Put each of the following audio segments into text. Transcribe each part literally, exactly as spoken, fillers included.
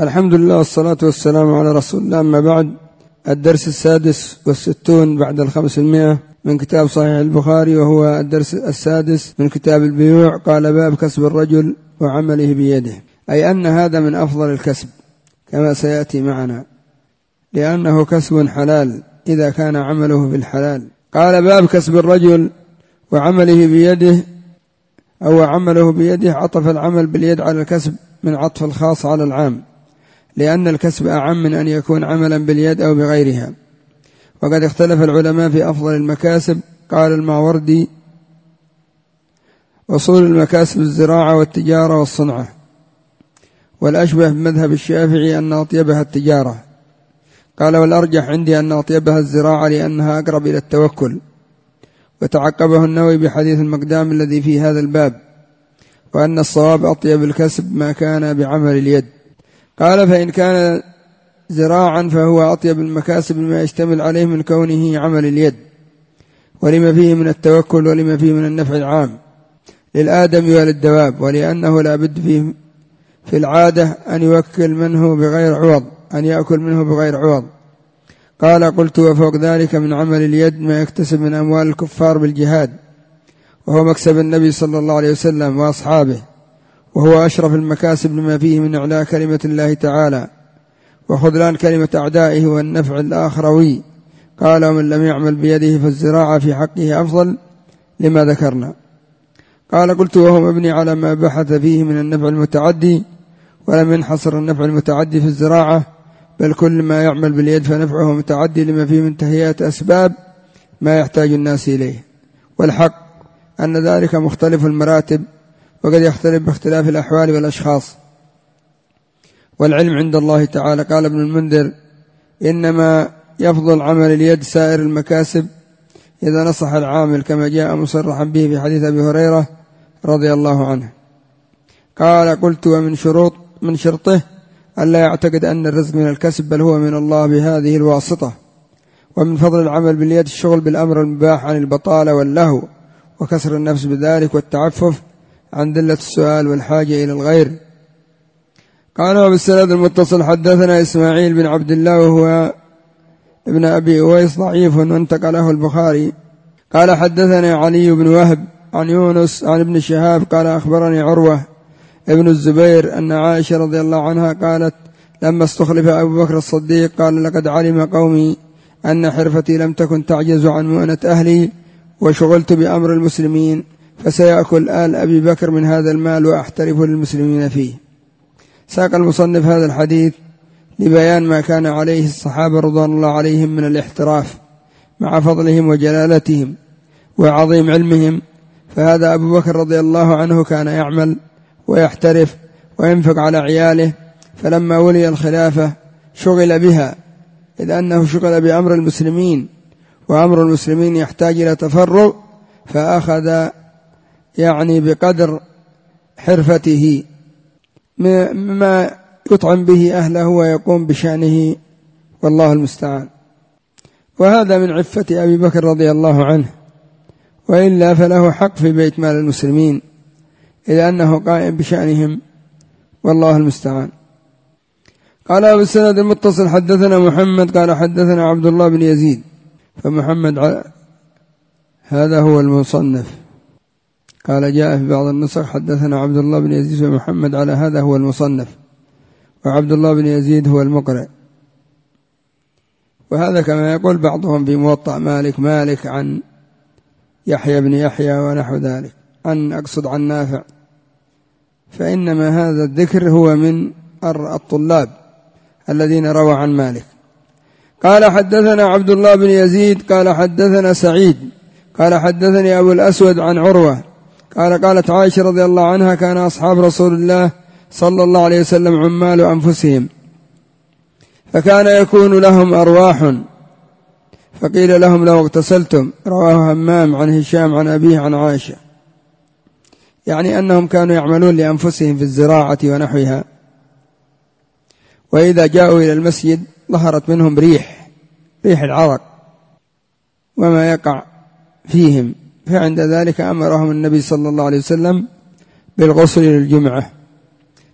الحمد لله والصلاة والسلام على رسول الله. أما بعد، الدرس السادس والستون بعد الخمسمائة من كتاب صحيح البخاري، وهو الدرس السادس من كتاب البيوع. قال: باب كسب الرجل وعمله بيده، أي أن هذا من أفضل الكسب كما سيأتي معنا، لأنه كسب حلال إذا كان عمله في الحلال. قال: باب كسب الرجل وعمله بيده، أو عمله بيده. عطف العمل باليد على الكسب من عطف الخاص على العام، لأن الكسب أعم من أن يكون عملا باليد أو بغيرها. وقد اختلف العلماء في أفضل المكاسب. قال الماوردي: أصول المكاسب الزراعة والتجارة والصنعة، والأشبه بمذهب الشافعي أن أطيبها التجارة. قال: والأرجح عندي أن أطيبها الزراعة، لأنها أقرب إلى التوكل. وتعقبه النووي بحديث المقدام الذي في هذا الباب، وأن الصواب أطيب الكسب ما كان بعمل اليد. قال: فإن كان زراعا فهو أطيب المكاسب ما يشتمل عليه من كونه عمل اليد، ولما فيه من التوكل، ولما فيه من النفع العام للآدم وللدواب، ولأنه لا بد فيه في العادة أن يوكل منه بغير عوض، أن يأكل منه بغير عوض. قال: قلت: وفوق ذلك من عمل اليد ما يكتسب من أموال الكفار بالجهاد، وهو مكسب النبي صلى الله عليه وسلم وأصحابه، وهو أشرف المكاسب لما فيه من إعلاء كلمة الله تعالى وخذلان كلمة أعدائه والنفع الآخروي. قال: ومن لم يعمل بيده فالزراعة في حقه أفضل لما ذكرنا. قال: قلت: وهو مبني على ما بحث فيه من النفع المتعدي، ولم ينحصر النفع المتعدي في الزراعة، بل كل ما يعمل باليد فنفعه متعدي لما فيه من تهيئة أسباب ما يحتاج الناس إليه. والحق أن ذلك مختلف المراتب، وقد يختلف باختلاف الأحوال والأشخاص، والعلم عند الله تعالى. قال ابن المنذر: إنما يفضل عمل اليد سائر المكاسب إذا نصح العامل، كما جاء مصرحا به في حديث أبي هريرة رضي الله عنه. قال: قلت: ومن شروط من شرطه ألا يعتقد أن الرزق من الكسب، بل هو من الله بهذه الواسطة. ومن فضل العمل باليد الشغل بالأمر المباح عن البطالة واللهو، وكسر النفس بذلك، والتعفف عن ذلة السؤال والحاجة إلى الغير. قال: وبالسند المتصل حدثنا إسماعيل بن عبد الله، وهو ابن أبي أويس ضعيف وانتقله البخاري. قال: حدثنا علي بن وهب عن يونس عن ابن شهاب قال: أخبرني عروة ابن الزبير أن عائشة رضي الله عنها قالت: لما استخلف أبو بكر الصديق قال: لقد علم قومي أن حرفتي لم تكن تعجز عن مؤنة أهلي، وشغلت بأمر المسلمين، فسيأكل آل أبي بكر من هذا المال وأحترف للمسلمين فيه. ساق المصنف هذا الحديث لبيان ما كان عليه الصحابة رضوان الله عليهم من الاحتراف مع فضلهم وجلالتهم وعظيم علمهم. فهذا أبو بكر رضي الله عنه كان يعمل ويحترف وينفق على عياله، فلما ولي الخلافة شغل بها، إذ أنه شغل بأمر المسلمين، وأمر المسلمين يحتاج إلى تفرغ، فأخذ يعني بقدر حرفته مما يطعم به أهله ويقوم بشأنه، والله المستعان. وهذا من عفة أبي بكر رضي الله عنه، وإلا فله حق في بيت مال المسلمين، إذ أنه قائم بشأنهم، والله المستعان. قال: بالسند المتصل حدثنا محمد قال: حدثنا عبد الله بن يزيد. فمحمد ع... هذا هو المصنف. قال: جاء في بعض النسخ حدثنا عبد الله بن يزيد، ومحمد على هذا هو المصنف، وعبد الله بن يزيد هو المقرئ. وهذا كما يقول بعضهم في موطأ مالك مالك عن يحيى بن يحيى ونحو ذلك، عن أقصد عن نافع، فإنما هذا الذكر هو من الطلاب الذين روى عن مالك. قال: حدثنا عبد الله بن يزيد قال: حدثنا سعيد قال: حدثني أبو الأسود عن عروة قال: قالت عائشة رضي الله عنها: كان أصحاب رسول الله صلى الله عليه وسلم عمال أنفسهم، فكان يكون لهم أرواح، فقيل لهم: لو اغتسلتم. رواه همام عن هشام عن أبيه عن عائشة، يعني أنهم كانوا يعملون لأنفسهم في الزراعة ونحوها، وإذا جاءوا إلى المسجد ظهرت منهم ريح ريح العرق وما يقع فيهم، فعند ذلك أمرهم النبي صلى الله عليه وسلم بالغسل للجمعة،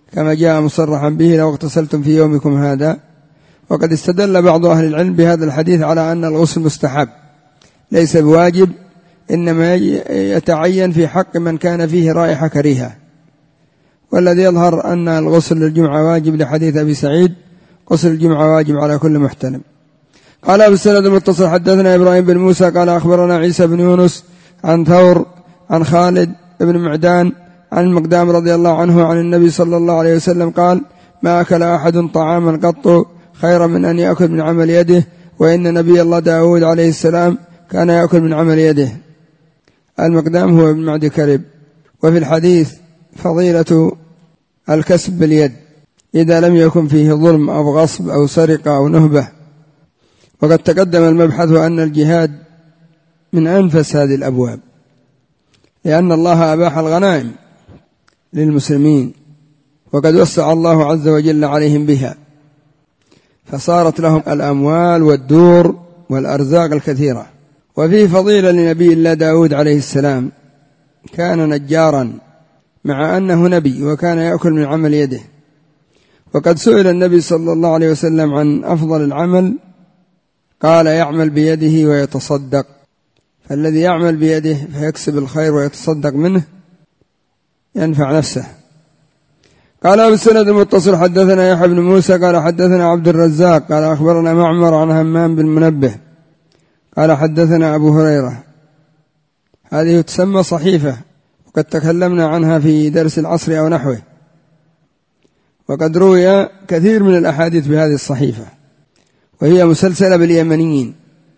كما جاء مصرحا به لو اغتسلتم في يومكم هذا. وقد استدل بعض أهل العلم بهذا الحديث على أن الغسل مستحب ليس بواجب، إنما يتعين في حق من كان فيه رائحة كريهة. والذي يظهر أن الغسل للجمعة واجب لحديث أبي سعيد: غسل الجمعة واجب على كل محتلم. قال أبو السند المتصل حدثنا إبراهيم بن موسى قال أخبرنا عيسى بن يونس عن ثور عن خالد بن معدان عن المقدام رضي الله عنه عن النبي صلى الله عليه وسلم قال: ما أكل أحد طعاما قط خيرا من أن يأكل من عمل يده، وإن نبي الله داود عليه السلام كان يأكل من عمل يده. المقدام هو ابن معد كرب. وفي الحديث فضيلة الكسب باليد إذا لم يكن فيه ظلم أو غصب أو سرقة أو نهبة. وقد تقدم المبحث أن الجهاد من أنفس هذه الأبواب، لأن الله أباح الغنائم للمسلمين، وقد وسع الله عز وجل عليهم بها، فصارت لهم الأموال والدور والأرزاق الكثيرة. وفيه فضيلة لنبي الله داود عليه السلام، كان نجارا مع أنه نبي وكان يأكل من عمل يده. وقد سئل النبي صلى الله عليه وسلم عن أفضل العمل، قال: يعمل بيده ويتصدق. فالذي يعمل بيده فيكسب الخير ويتصدق منه ينفع نفسه. قال أبو السند المتصل حدثنا يحيى بن موسى قال حدثنا عبد الرزاق قال أخبرنا معمر عن همام بن منبه قال حدثنا أبو هريرة. هذه تسمى صحيفة، وقد تكلمنا عنها في درس العصر أو نحوه، وقد روي كثير من الأحاديث بهذه الصحيفة، وهي مسلسلة باليمنيين.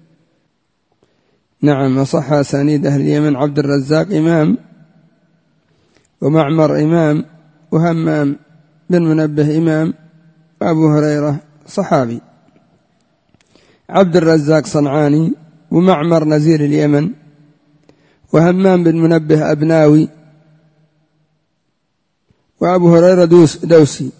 نعم، أصح أسانيد أهل اليمن عبد الرزاق إمام، ومعمر إمام، وهمام بن منبه إمام، وأبو هريرة صحابي. عبد الرزاق صنعاني، ومعمر نزيل اليمن، وهمام بن منبه أبناوي، وأبو هريرة دوس دوسي.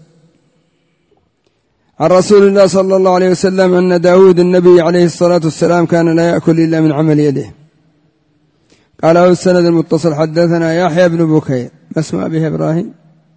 عن رسول الله صلى الله عليه وسلم أن داود النبي عليه الصلاة والسلام كان لا يأكل إلا من عمل يده. قال أبو السند المتصل حدثنا يحيى بن بكير. ما اسمه به إبراهيم؟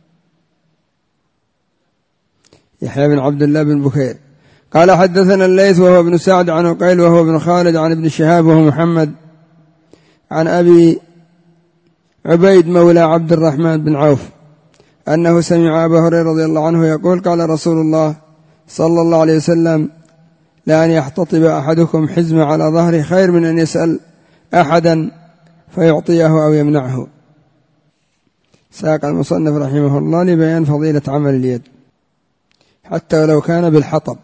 يحيى بن عبد الله بن بكير. قال حدثنا الليث وهو ابن سعد عن عقيل وهو ابن خالد عن ابن شهاب وهو محمد عن أبي عبيد مولى عبد الرحمن بن عوف أنه سمع أبا هريرة رضي الله عنه يقول: قال رسول الله صلى الله عليه وسلم: لأن يحتطب أحدكم حزم على ظهره خير من أن يسأل أحدا فيعطيه أو يمنعه. ساق المصنف رحمه الله لبيان فضيلة عمل اليد حتى ولو كان بالحطب.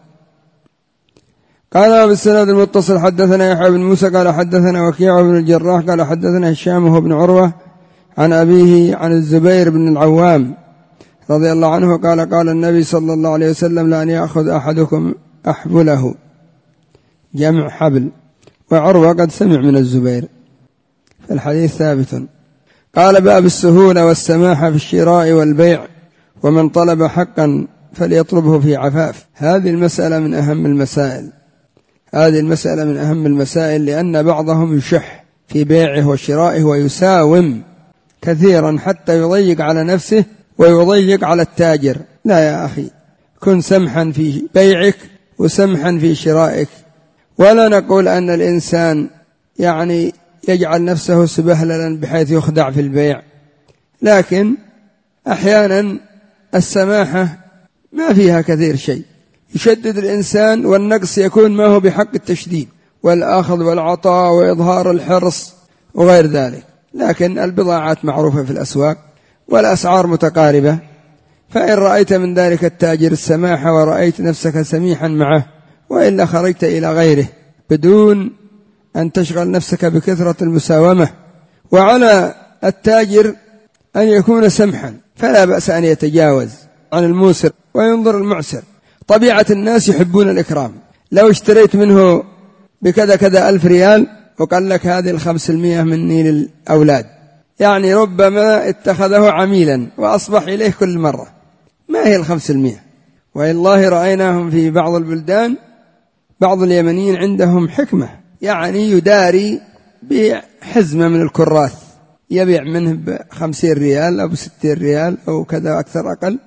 قال بالسند المتصل حدثنا يحيى بن موسى قال حدثنا وكيع بن الجراح قال حدثنا هشام وهو بن عروة عن أبيه عن الزبير بن العوام رضي الله عنه قال: قال النبي صلى الله عليه وسلم: لأن يأخذ أحدكم أحبله، جمع حبل، وعروة قد سمع من الزبير، فالحديث ثابت. قال: باب السهولة والسماحة في الشراء والبيع، ومن طلب حقا فليطلبه في عفاف. هذه المسألة من أهم المسائل هذه المسألة من أهم المسائل لأن بعضهم يشح في بيعه وشرائه ويساوم كثيرا حتى يضيق على نفسه ويضيق على التاجر. لا يا أخي، كن سمحا في بيعك وسمحا في شرائك. ولا نقول أن الإنسان يعني يجعل نفسه سبهللا بحيث يخدع في البيع، لكن أحيانا السماحة ما فيها كثير شيء، يشدد الإنسان والنقص يكون ما هو بحق التشديد والأخذ والعطاء وإظهار الحرص وغير ذلك. لكن البضاعات معروفة في الأسواق والأسعار متقاربة، فإن رأيت من ذلك التاجر السماحة ورأيت نفسك سميحا معه، وإلا خرجت إلى غيره بدون أن تشغل نفسك بكثرة المساومة. وعلى التاجر أن يكون سمحا، فلا بأس أن يتجاوز عن الموسر وينظر المعسر. طبيعة الناس يحبون الإكرام. لو اشتريت منه بكذا كذا ألف ريال وقال لك هذه الخمس المئة مني للأولاد، يعني ربما اتخذه عميلا وأصبح إليه كل مرة. ما هي الخمس المئة؟ والله رأيناهم في بعض البلدان، بعض اليمنيين عندهم حكمة، يعني يداري بحزمة من الكراث يبيع منه بخمسين ريال أو بستين ريال أو كذا أكثر أقل،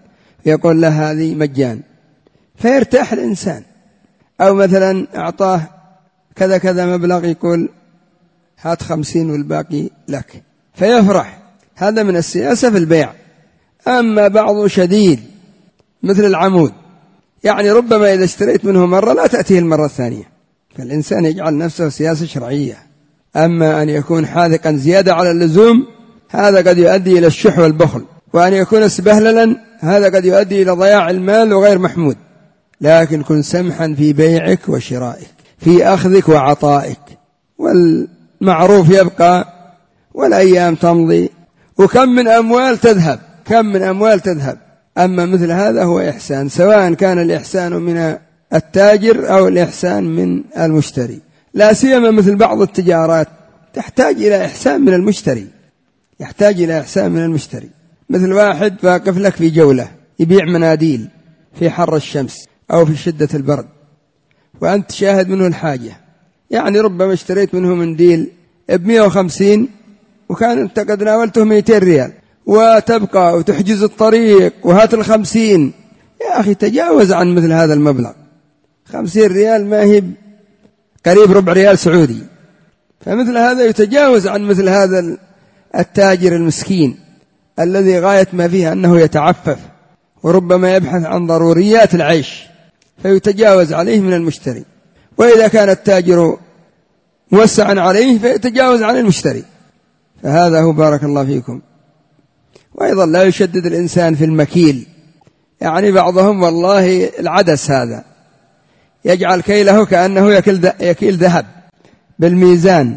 يقول له هذه مجان فيرتاح الإنسان. أو مثلا أعطاه كذا كذا مبلغ يقول هات خمسين والباقي لك فيفرح. هذا من السياسة في البيع. أما بعض شديد مثل العمود، يعني ربما إذا اشتريت منه مرة لا تأتيه المرة الثانية، فالإنسان يجعل نفسه سياسة شرعية. أما أن يكون حاذقا زيادة على اللزوم هذا قد يؤدي إلى الشح والبخل، وأن يكون سبهللا هذا قد يؤدي إلى ضياع المال وغير محمود. لكن كن سمحا في بيعك وشرائك، في أخذك وعطائك، والمعروف يبقى والأيام تمضي، وكم من أموال تذهب، كم من أموال تذهب. أما مثل هذا هو إحسان، سواء كان الإحسان من التاجر أو الإحسان من المشتري. لا سيما مثل بعض التجارات تحتاج إلى إحسان من المشتري، يحتاج إلى إحسان من المشتري. مثل واحد واقف لك في جولة يبيع مناديل في حر الشمس أو في شدة البرد، وأنت شاهد منه الحاجة، يعني ربما اشتريت منه منديل بمئة وخمسين وكان أنت قد ناولته مئتين ريال، وتبقى وتحجز الطريق وهات الخمسين. يا أخي تجاوز عن مثل هذا المبلغ، خمسين ريال ما هي قريب ربع ريال سعودي. فمثل هذا يتجاوز عن مثل هذا التاجر المسكين الذي غاية ما فيه أنه يتعفف وربما يبحث عن ضروريات العيش، فيتجاوز عليه من المشتري. وإذا كان التاجر موسعا عليه فيتجاوز عن المشتري. فهذا هو بارك الله فيكم. وأيضا لا يشدد الإنسان في المكيل، يعني بعضهم والله العدس هذا يجعل كيله كأنه يكيل ذهب بالميزان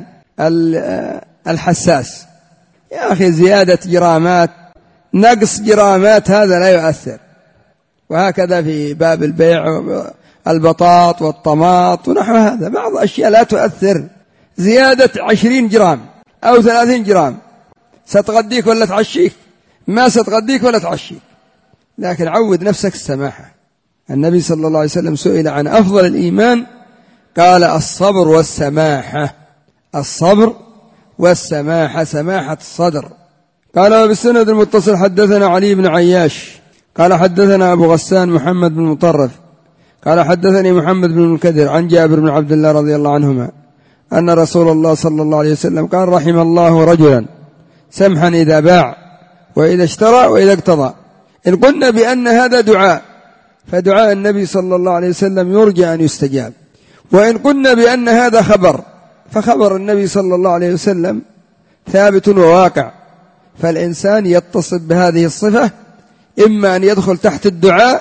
الحساس. يا أخي زيادة جرامات نقص جرامات هذا لا يؤثر. وهكذا في باب البيع البطاط والطماط ونحو هذا، بعض أشياء لا تؤثر. زيادة عشرين جرام أو ثلاثين جرام ستغديك ولا تعشيك؟ ما ستغديك ولا تعشيك. لكن عود نفسك السماحة. النبي صلى الله عليه وسلم سئل عن أفضل الإيمان قال الصبر والسماحة، الصبر والسماحة، سماحة الصدر. قال وبالسند المتصل حدثنا علي بن عياش قال حدثنا أبو غسان محمد بن مطرف قال حدثني محمد بن المنكدر عن جابر بن عبد الله رضي الله عنهما أن رسول الله صلى الله عليه وسلم قال رحم الله رجلا سمحا إذا باع وإذا اشترى وإذا اقتضى. إن قلنا بأن هذا دعاء فدعاء النبي صلى الله عليه وسلم يرجى أن يستجاب، وإن قلنا بأن هذا خبر فخبر النبي صلى الله عليه وسلم ثابت وواقع. فالإنسان يتصف بهذه الصفة، إما أن يدخل تحت الدعاء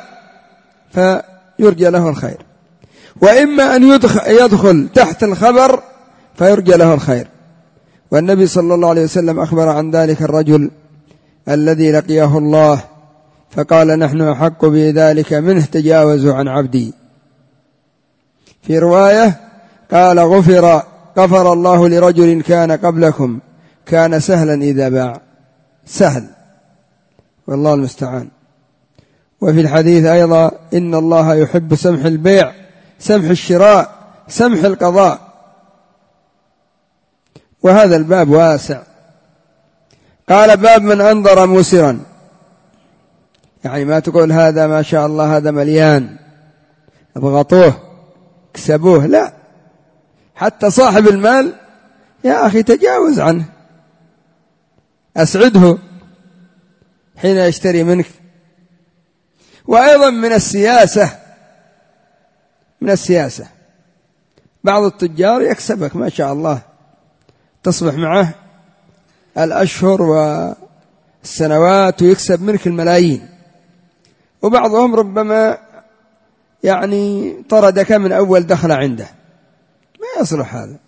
فيرجى له الخير، وإما أن يدخل تحت الخبر فيرجى له الخير. والنبي صلى الله عليه وسلم أخبر عن ذلك الرجل الذي لقيه الله فقال نحن أحق بذلك منه تجاوزوا عن عبدي. في رواية قال غفر غفر الله لرجل كان قبلكم كان سهلا إذا باع، سهل والله المستعان. وفي الحديث أيضا إن الله يحب سمح البيع سمح الشراء سمح القضاء. وهذا الباب واسع. قال باب من أنظر موسرا، يعني ما تقول هذا ما شاء الله هذا مليان اضغطوه اكسبوه، لا، حتى صاحب المال يا أخي تجاوز عنه، أسعده حين يشتري منك. وأيضا من السياسة من السياسة بعض التجار يكسبك ما شاء الله، تصبح معه الأشهر والسنوات ويكسب منك الملايين، وبعضهم ربما يعني طردك من أول دخل عنده. ما يصلح هذا.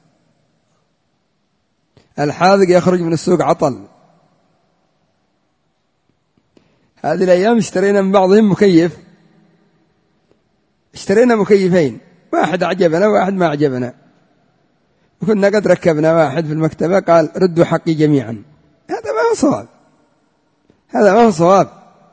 الحاذق يخرج من السوق عطل. هذه الأيام اشترينا من بعضهم مكيف، اشترينا مكيفين، واحد أعجبنا واحد ما أعجبنا، وكنا قد ركبنا واحد في المكتبة قال ردوا حقي جميعا. هذا ما هو صواب، هذا ما هو صواب.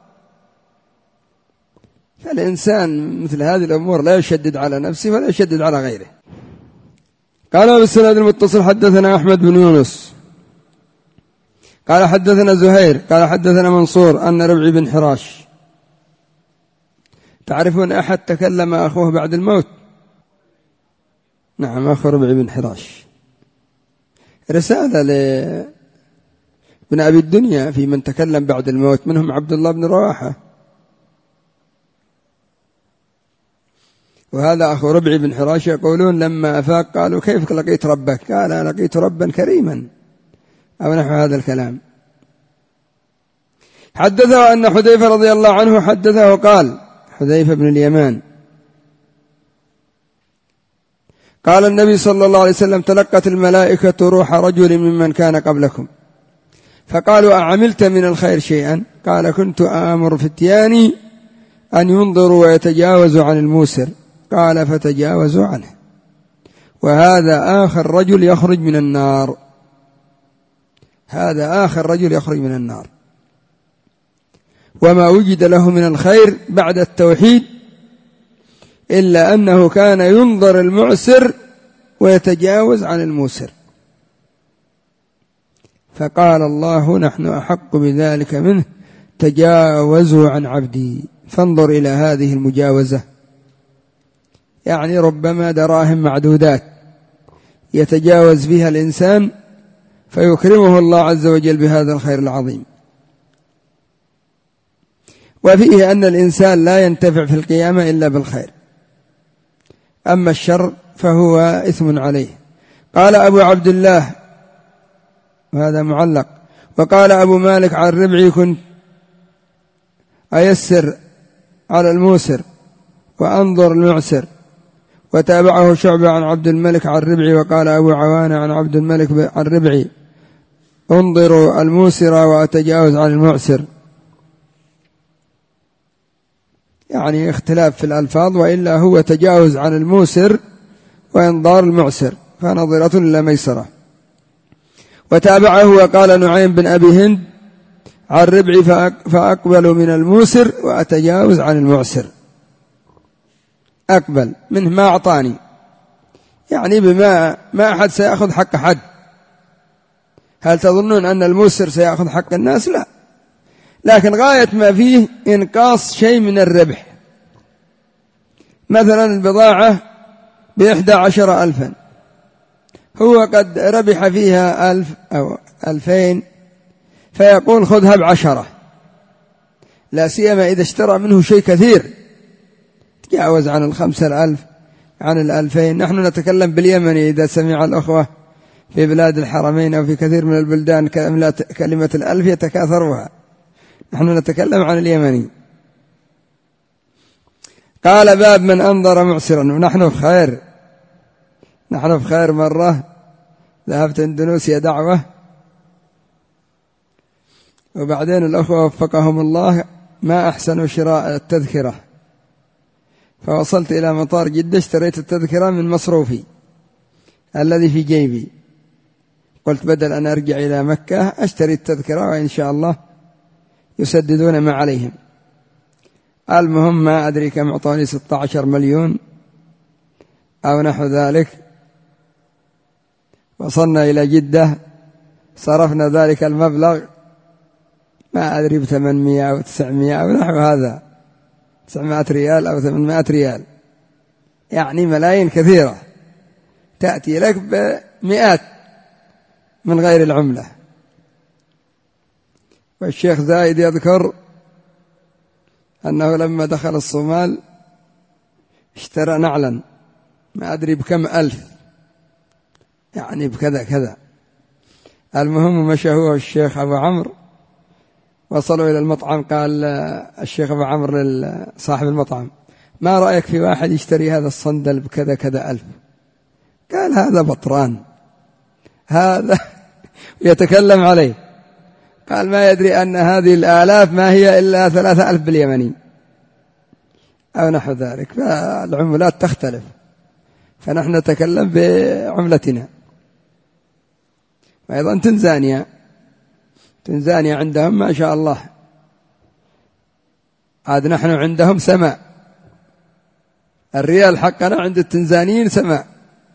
فالإنسان مثل هذه الأمور لا يشدد على نفسه ولا يشدد على غيره. قال بالسند المتصل حدثنا أحمد بن يونس قال حدثنا زهير قال حدثنا منصور أن ربعي بن حراش تعرفون أحد تكلم أخوه بعد الموت؟ نعم، أخو ربعي بن حراش، رسالة لابن أبي الدنيا في من تكلم بعد الموت، منهم عبد الله بن رواحة، وهذا أخو ربعي بن حراش. يقولون لما أفاق قالوا كيف لقيت ربك؟ قال لقيت ربا كريما، أو نحو هذا الكلام. حدثه أن حذيفة رضي الله عنه حدثه قال، حذيفة بن اليمان قال النبي صلى الله عليه وسلم تلقت الملائكة روح رجل ممن كان قبلكم فقالوا أعملت من الخير شيئا؟ قال كنت آمر فتياني أن ينظروا ويتجاوزوا عن الموسر، قال فتجاوزوا عنه، وهذا آخر رجل يخرج من النار، هذا آخر رجل يخرج من النار، وما وجد له من الخير بعد التوحيد إلا أنه كان ينظر المعسر ويتجاوز عن الموسر، فقال الله نحن أحق بذلك منه، تجاوزوا عن عبدي. فانظر إلى هذه المجاوزة، يعني ربما دراهم معدودات يتجاوز بها الإنسان فيكرمه الله عز وجل بهذا الخير العظيم. وفيه أن الإنسان لا ينتفع في القيامة إلا بالخير، أما الشر فهو إثم عليه. قال أبو عبد الله، وهذا معلق، وقال أبو مالك عن ربعي كنت أيسر على الموسر وأنظر المعسر. وتابعه شعبة عن عبد الملك عن ربعي. وقال أبو عوانة عن عبد الملك عن ربعي انظروا الموسر وأتجاوز عن المعسر، يعني اختلاف في الألفاظ، وإلا هو تجاوز عن الموسر وإنظار المعسر، فنظرة إلى ميسرة. وتابعه وقال نعيم بن أبي هند عن ربعي فأقبل من الموسر وأتجاوز عن المعسر، أقبل منه ما أعطاني، يعني بما ما أحد سيأخذ حق حد. هل تظنون أن الموسر سيأخذ حق الناس؟ لا، لكن غاية ما فيه إنقاص شيء من الربح. مثلا البضاعة بإحدى عشر ألفا، هو قد ربح فيها ألف أو ألفين، فيقول خذها بعشرة، لا سيما إذا اشترى منه شيء كثير تجاوز عن الخمسة الألف، عن الألفين. نحن نتكلم باليمن، إذا سمع الأخوة في بلاد الحرمين أو في كثير من البلدان كلمة الألف يتكاثرها، نحن نتكلم عن اليمني. قال باب من أنظر معسرا، ونحن في خير، نحن في خير. مرة ذهبت اندونيسيا دعوة، وبعدين الأخوة وفقهم الله ما أحسنوا شراء التذكرة، فوصلت إلى مطار جدة اشتريت التذكرة من مصروفي الذي في جيبي، قلت بدل أن أرجع إلى مكة أشتري التذكرة وإن شاء الله يسددون ما عليهم. المهم ما أدري كم أعطوني، ستة عشر مليون أو نحو ذلك. وصلنا إلى جدة صرفنا ذلك المبلغ، ما أدري بثمانمائة أو تسعمائة أو نحو هذا، تسعمائة ريال أو ثمانمائة ريال، يعني ملايين كثيرة تأتي لك بمئات من غير العملة. والشيخ زايد يذكر أنه لما دخل الصومال اشترى نعلا ما أدري بكم ألف، يعني بكذا كذا. المهم مشى هو والشيخ أبو عمرو، وصلوا إلى المطعم، قال الشيخ أبو عمرو لصاحب المطعم ما رأيك في واحد يشتري هذا الصندل بكذا كذا ألف؟ قال هذا بطران، هذا يتكلم عليه. قال ما يدري أن هذه الآلاف ما هي إلا ثلاثة ألف باليمني أو نحو ذلك، فالعملات تختلف، فنحن نتكلم بعملتنا. وأيضا تنزانيا، تنزانيا عندهم ما شاء الله، عاد نحن عندهم سماء، الريال حقنا عند التنزانيين سماء.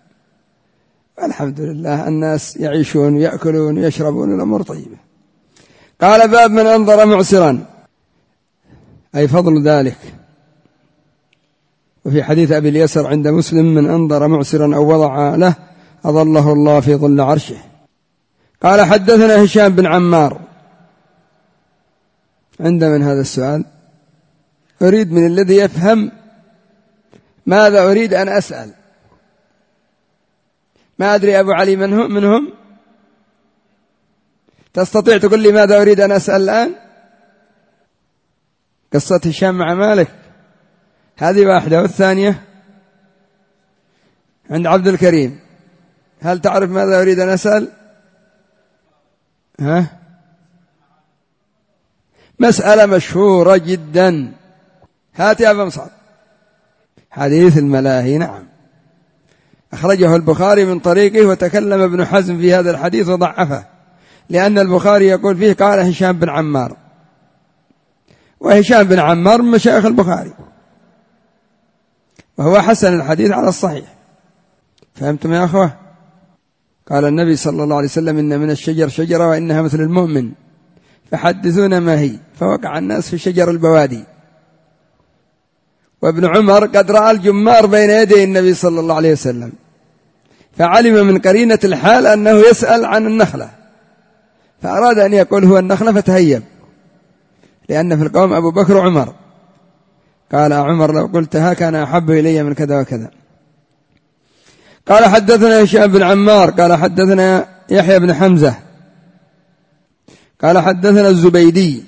الحمد لله الناس يعيشون ويأكلون ويشربون، الأمور طيبة. قال باب من أنظر معسرا، أي فضل ذلك. وفي حديث أبي اليسر عند مسلم: من أنظر معسرا أو وضع له أظله الله في ظل عرشه. قال: حدثنا هشام بن عمار. عند من هذا السؤال؟ أريد من الذي يفهم ماذا أريد أن أسأل. ما أدري أبو علي منهم, منهم؟ تستطيع تقول لي ماذا أريد أن أسأل الآن؟ قصة هشام مع مالك هذه واحدة، والثانية عند عبد الكريم. هل تعرف ماذا أريد أن أسأل؟ ها؟ مسألة مشهورة جدا. هات يا أبا مصعب. حديث الملاهي. نعم، أخرجه البخاري من طريقه، وتكلم ابن حزم في هذا الحديث وضعفه، لأن البخاري يقول فيه قال هشام بن عمار، وهشام بن عمار من مشايخ البخاري، وهو حسن الحديث على الصحيح. فهمتم يا أخوة؟ قال النبي صلى الله عليه وسلم: إن من الشجر شجرة وإنها مثل المؤمن فحدثونا ما هي، فوقع الناس في شجر البوادي. وابن عمر قد رأى الجمار بين يدي النبي صلى الله عليه وسلم، فعلم من قرينة الحال أنه يسأل عن النخلة، فأراد أن يقول هو النخلة، فتهيب، لأن في القوم أبو بكر وعمر. قال عمر: لو قلتها كان أحب إلي من كذا وكذا. قال: حدثنا هشام بن عمار قال حدثنا يحيى بن حمزة قال حدثنا الزبيدي.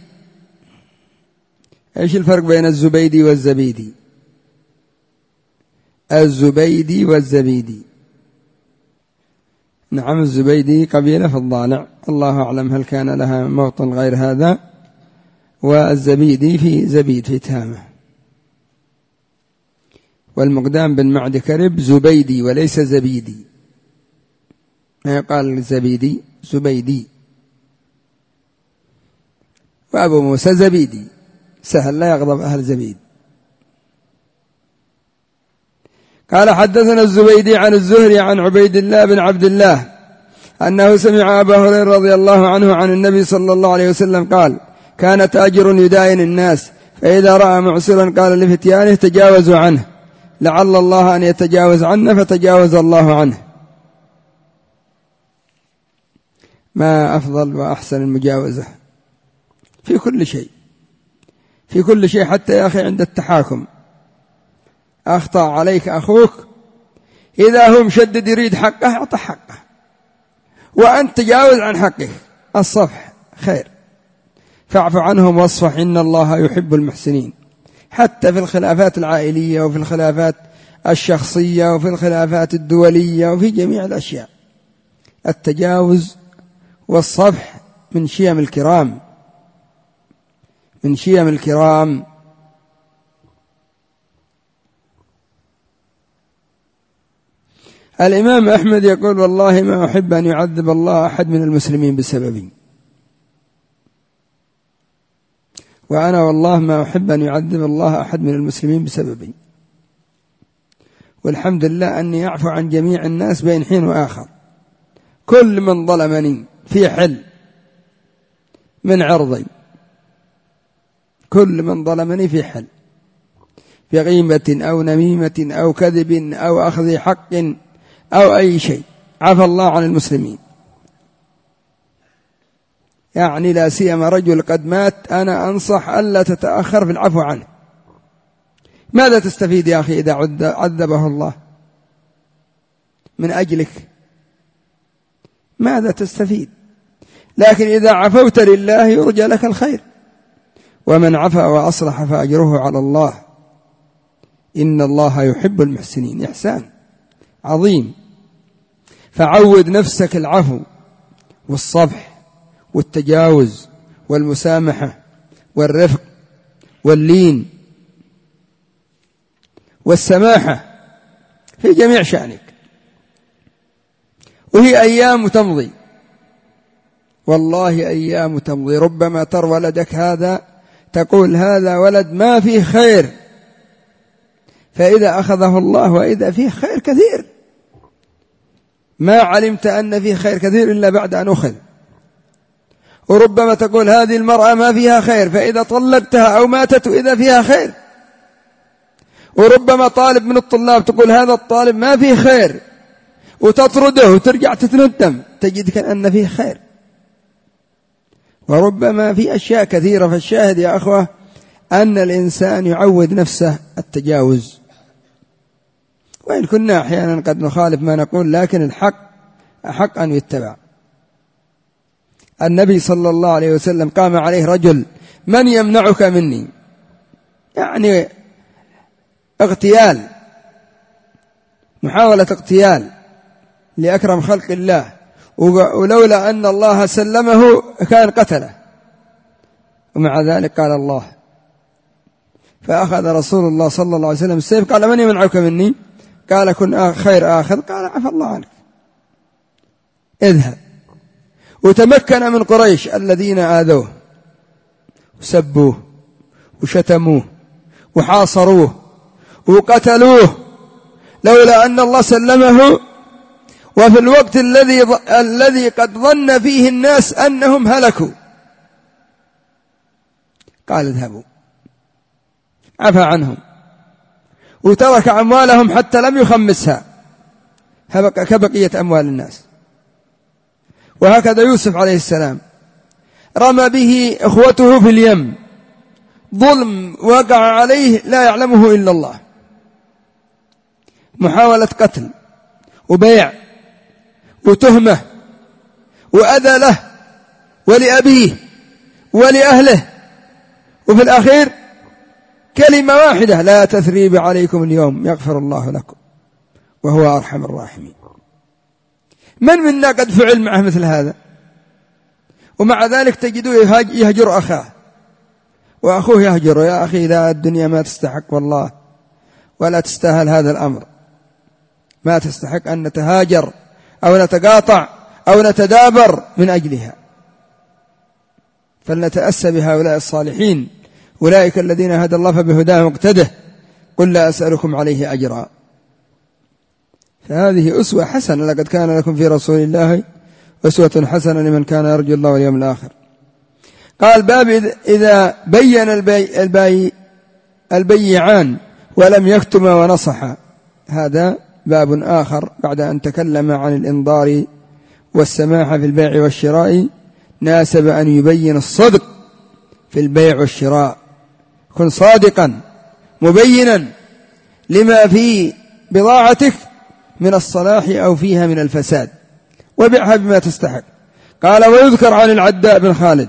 ايش الفرق بين الزبيدي والزبيدي؟ الزبيدي والزبيدي. نعم، الزبيدي قبيلة في الضالع، الله أعلم هل كان لها موطن غير هذا، والزبيدي في زبيد في تهامة. والمقدام بن معد كرب زبيدي وليس زبيدي، ما يقال زبيدي، زبيدي. وأبو موسى زبيدي، سهل لا يغضب أهل زبيد. قال: حدثنا الزبيدي عن الزهري عن عبيد الله بن عبد الله أنه سمع أبا هريرة رضي الله عنه عن النبي صلى الله عليه وسلم قال: كان تاجر يداين الناس، فإذا رأى معسرا قال لفتيانه: تجاوزوا عنه، لعل الله أن يتجاوز عنا، فتجاوز الله عنه. ما أفضل وأحسن المجاوزة في كل شيء، في كل شيء، حتى يا أخي عند التحاكم. أخطأ عليك أخوك، إذا هو مشدد يريد حقه أعطه حقه، وأنت تجاوز عن حقه. الصفح خير، فاعف عنهم واصفح إن الله يحب المحسنين. حتى في الخلافات العائلية، وفي الخلافات الشخصية، وفي الخلافات الدولية، وفي جميع الأشياء، التجاوز والصفح من شيم الكرام، من شيم الكرام. الإمام أحمد يقول: والله ما أحب أن يعذب الله أحد من المسلمين بسببي، وأنا والله ما أحب أن يعذب الله أحد من المسلمين بسببي، والحمد لله أني أعفو عن جميع الناس بين حين وآخر. كل من ظلمني في حل من عرضي، كل من ظلمني في حل، في غيبة أو نميمة أو كذب أو أخذ حق أو أي شيء، عفى الله عن المسلمين. يعني لا سيما رجل قد مات، أنا أنصح ألا تتأخر في العفو عنه. ماذا تستفيد يا أخي إذا عذبه الله من أجلك؟ ماذا تستفيد؟ لكن إذا عفوت لله يرجى لك الخير، ومن عفا وأصلح فأجره على الله، إن الله يحب المحسنين. إحسان عظيم. فعود نفسك العفو والصفح والتجاوز والمسامحة والرفق واللين والسماحة في جميع شأنك. وهي أيام تمضي، والله أيام تمضي. ربما ترى ولدك هذا تقول هذا ولد ما فيه خير، فإذا أخذه الله وإذا فيه خير كثير، ما علمت أن فيه خير كثير إلا بعد أن أخذ. وربما تقول هذه المرأة ما فيها خير، فإذا طلقتها أو ماتت إذا فيها خير. وربما طالب من الطلاب تقول هذا الطالب ما فيه خير وتطرده وترجع تتندم تجد كأن فيه خير، وربما في أشياء كثيرة. فالشاهد يا أخوة أن الإنسان يعود نفسه التجاوز، وإن كنا أحيانا قد نخالف ما نقول لكن الحق أحق أن يتبع. النبي صلى الله عليه وسلم قام عليه رجل: من يمنعك مني؟ يعني اغتيال، محاولة اغتيال لأكرم خلق الله، ولولا أن الله سلمه كان قتله، ومع ذلك قال الله. فأخذ رسول الله صلى الله عليه وسلم السيف، قال: من يمنعك مني؟ قال: كن خير آخذ. قال: عفى الله عنك، اذهب. وتمكن من قريش الذين آذوه وسبوه وشتموه وحاصروه وقتلوه لولا أن الله سلمه، وفي الوقت الذي الذي قد ظن فيه الناس أنهم هلكوا قال: اذهبوا. عفى عنهم وترك أموالهم حتى لم يخمسها كبقية أموال الناس. وهكذا يوسف عليه السلام رمى به إخوته في اليم، ظلم وقع عليه لا يعلمه إلا الله، محاولة قتل وبيع وتهمة وأذى له ولأبيه ولأهله، وفي الأخير كلمة واحدة: لا تثريب عليكم اليوم يغفر الله لكم وهو أرحم الراحمين. من منا قد فعل معه مثل هذا؟ ومع ذلك تجدوه يهجر أخاه وأخوه يهجره: يا أخي لا، الدنيا ما تستحق والله، ولا تستاهل هذا الأمر، ما تستحق أن نتهاجر أو نتقاطع أو نتدابر من أجلها. فلنتأسى بهؤلاء الصالحين، أولئك الذين هدى الله فبهداهم اقتده، قل لا أسألكم عليه أجرا. فهذه أسوة حسنة: لقد كان لكم في رسول الله أسوة حسنة لمن كان يرجو الله واليوم الآخر. قال: باب إذا بين البي البي البيعان ولم يكتما ونصحا. هذا باب آخر بعد أن تكلم عن الإنظار والسماحة في البيع والشراء، ناسب أن يبين الصدق في البيع والشراء. كن صادقا مبينا لما في بضاعتك من الصلاح أو فيها من الفساد، وبيعها بما تستحق. قال: ويذكر عن العداء بن خالد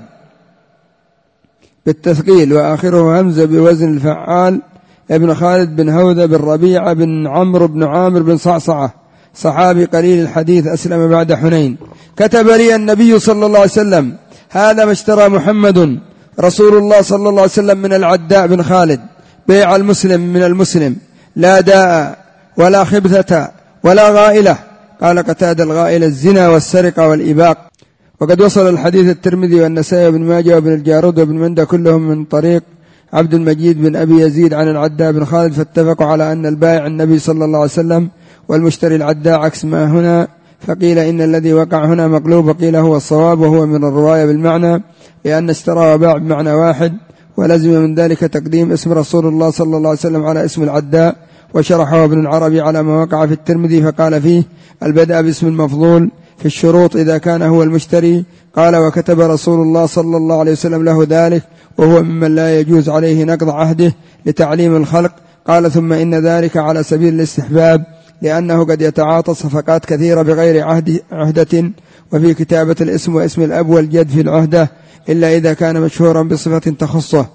بالتثقيل وآخره همزة بوزن الفعال ابن خالد بن هوذا بن ربيعة بن عمرو بن عامر بن صعصعة، صحابي قليل الحديث، أسلم بعد حنين. كتب لي النبي صلى الله عليه وسلم: هذا ما اشترى محمد رسول الله صلى الله عليه وسلم من العداء بن خالد، بيع المسلم من المسلم، لا داء ولا خبثة ولا غائلة. قال قتادة: الغائلة الزنا والسرقة والإباق. وقد وصل الحديث الترمذي والنسائي وابن ماجه وابن الجارود وابن مندى كلهم من طريق عبد المجيد بن أبي يزيد عن العداء بن خالد، فاتفقوا على أن البائع النبي صلى الله عليه وسلم والمشتري العداء عكس ما هنا. فقيل إن الذي وقع هنا مقلوب، وقيل هو الصواب، وهو من الرواية بالمعنى، لأن اشترى وباع بمعنى واحد، ولزم من ذلك تقديم اسم رسول الله صلى الله عليه وسلم على اسم العداء. وشرحه ابن العربي على ما وقع في الترمذي فقال فيه: البدء باسم المفضول في الشروط إذا كان هو المشتري. قال: وكتب رسول الله صلى الله عليه وسلم له ذلك، وهو ممن لا يجوز عليه نقض عهده لتعليم الخلق. قال: ثم إن ذلك على سبيل الاستحباب، لأنه قد يتعاطى صفقات كثيرة بغير عهد عهدة، وفي كتابة الاسم واسم الأب والجد في العهدة إلا إذا كان مشهورا بصفة تخصه.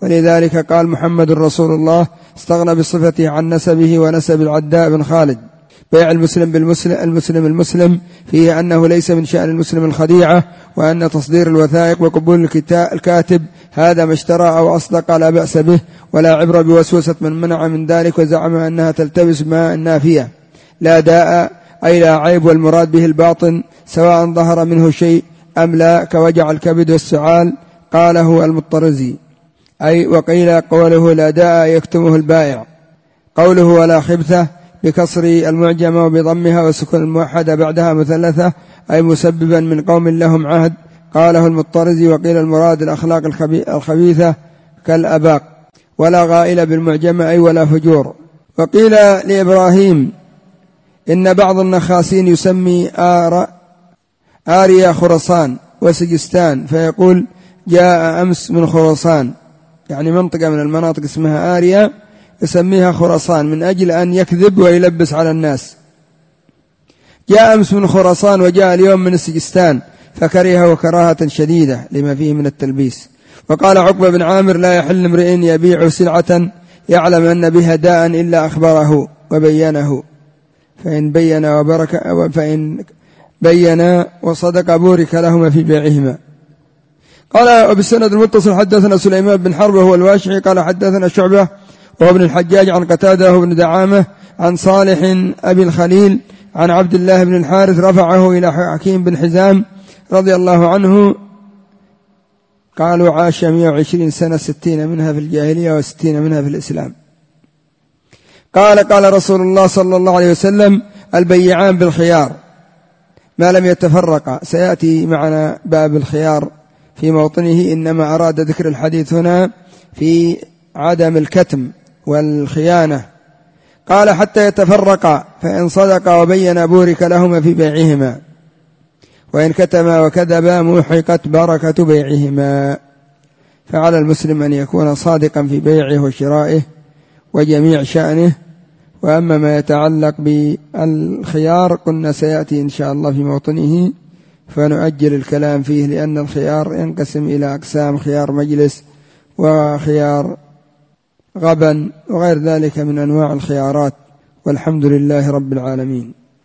ولذلك قال محمد رسول الله استغنى بصفته عن نسبه ونسب العداء بن خالد. بيع المسلم بالمسلم المسلم المسلم فيه أنه ليس من شأن المسلم الخديعة، وأن تصدير الوثائق وقبول الكاتب هذا ما اشترى أو أصدق لا بأس به، ولا عبرة بوسوسة من منع من ذلك وزعم أنها تلتبس ماء النافية. لا داء أي لا عيب، والمراد به الباطن سواء ظهر منه شيء أم لا، كوجع الكبد والسعال. قاله المطرزي. أي وقيل قوله لا داء يكتمه البائع. قوله ولا خبثة بكسر المعجمة وبضمها وسكون الموحدة بعدها مثلثة، أي مسببا من قوم لهم عهد. قاله المطرزي. وقيل المراد الأخلاق الخبيثة كالأباق. ولا غائل بالمعجمة أي ولا فجور. وقيل لإبراهيم إن بعض النخاسين يسمي آر آريا خراسان وسجستان، فيقول جاء أمس من خراسان، يعني منطقة من المناطق اسمها آريا يسميها خراسان من أجل أن يكذب ويلبس على الناس. جاء أمس من خراسان وجاء اليوم من سجستان، فكرهه كراهة شديدة لما فيه من التلبيس. وقال عقبة بن عامر لا يحل امرئ يبيع سلعة يعلم أن بها داء إلا أخبره وبينه، فإن بين وبرك فإن بين وصدق بورك لهما في بيعهما. قال وبالسند المتصل حدثنا سليمان بن حرب وهو الواشعي قال حدثنا شعبة وهو ابن الحجاج عن قتادة وابن دعامة عن صالح أبي الخليل عن عبد الله بن الحارث رفعه إلى حكيم بن حزام رضي الله عنه قالوا عاش مئة وعشرين سنة ستين منها في الجاهلية وستين منها في الإسلام. قال قال رسول الله صلى الله عليه وسلم البيعان بالخيار ما لم يتفرقا. سيأتي معنا باب الخيار في موطنه، إنما أراد ذكر الحديث هنا في عدم الكتم والخيانة. قال حتى يتفرقا فإن صدقا وبين بورك لهما في بيعهما، وإن كتما وكذبا محقت بركة بيعهما. فعلى المسلم أن يكون صادقا في بيعه وشرائه وجميع شأنه. وأما ما يتعلق بالخيار قلنا سيأتي إن شاء الله في موطنه، فنؤجل الكلام فيه، لأن الخيار ينقسم إلى أقسام: خيار مجلس وخيار غبن وغير ذلك من أنواع الخيارات. والحمد لله رب العالمين.